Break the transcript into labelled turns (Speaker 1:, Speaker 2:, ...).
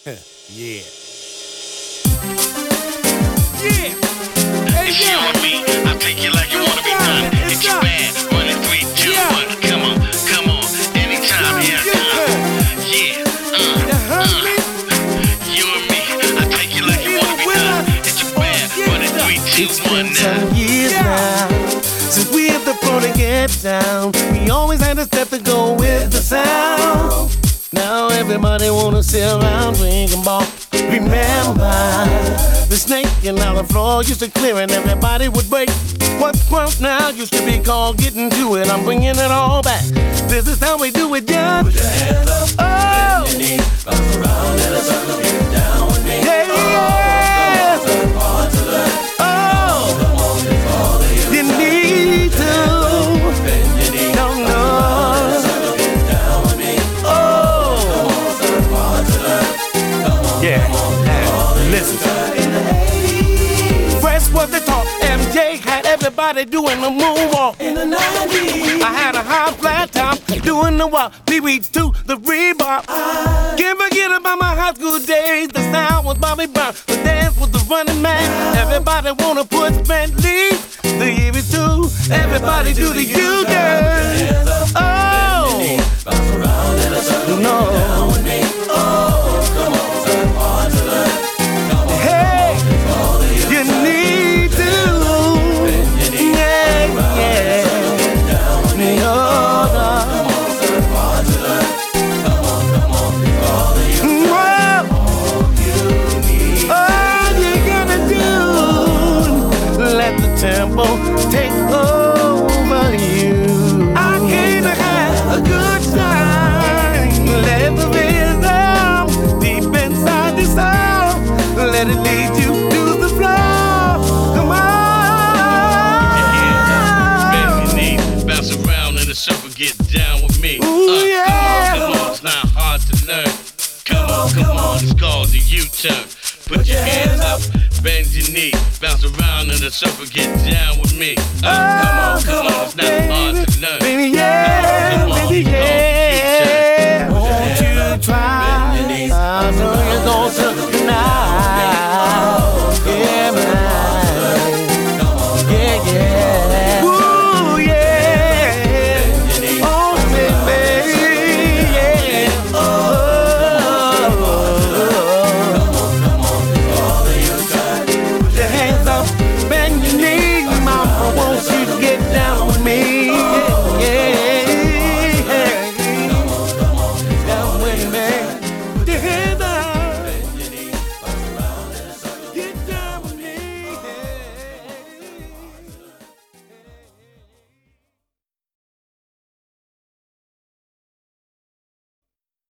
Speaker 1: Yeah. Yeah. Hey,
Speaker 2: It's you
Speaker 1: yeah.
Speaker 2: and me. I'll take you like you wanna be done.
Speaker 1: It's
Speaker 2: It's your
Speaker 1: done.
Speaker 2: band. Running 3, 2,
Speaker 1: Yeah.
Speaker 2: 1. Come on. Anytime, here I come. Yeah.
Speaker 1: You heard me?
Speaker 2: You and me. I'll take you like you wanna be done. It's your band. Running 3, 2,
Speaker 3: It's
Speaker 2: 1
Speaker 3: been
Speaker 2: now.
Speaker 3: some years
Speaker 1: Yeah.
Speaker 3: now since we hit the floor to get down. We always had a step to go with the sound. Now everybody wanna sit around drinking ball. Remember the snake and now the floor used to clear and everybody would break. What's broke now used to be called getting to it. I'm bringing it all back. This is how we do it, John. Put your hands up, oh. Bend your knees, bounce around in a circle, get down with me. Yeah, yeah. Hard to learn. Oh, come on, it's all that you need to. Bend your knees, no, no. Down with me. Oh, come on, son, hard to learn. Come on,
Speaker 1: Yeah.
Speaker 3: listen. Fresh was the talk. MJ had everybody doing the moonwalk. In the 90s, I had a high flat top doing the walk. Pee-wees to the Reebok. Can't forget about my high school days. The sound was Bobby Brown. The dance was the Running Man. Everybody wanna put Bentley. The year is two. Everybody do the U-turn. Oh, no. Hey, you need to. Yeah, yeah. No, no. Well, all you gotta do, let the tempo take over you. I came to have a good time. Let the rhythm deep inside your soul. Let it lead you to the floor. Come
Speaker 2: Bend
Speaker 3: on.
Speaker 2: your knees, bounce around in a circle, get down with me.
Speaker 3: Ooh, yeah.
Speaker 2: Come on, it's not hard to learn. Come on, it's called the U-turn. Put your hands up, bend your knee, bounce around in a circle, get down with me. Come on, it's not hard to learn.
Speaker 3: Baby, yeah,
Speaker 2: Come on,
Speaker 3: baby,
Speaker 2: it's
Speaker 3: yeah.
Speaker 2: called
Speaker 3: Won't you try? I know you're gonna tonight. Yeah, man. Yeah, yeah. Ooh, yeah. Oh, baby, yeah. Oh. Put your hands up, bend your knees, mama. Won't you get down with me? Yeah, yeah. Down with me. Put your hands up.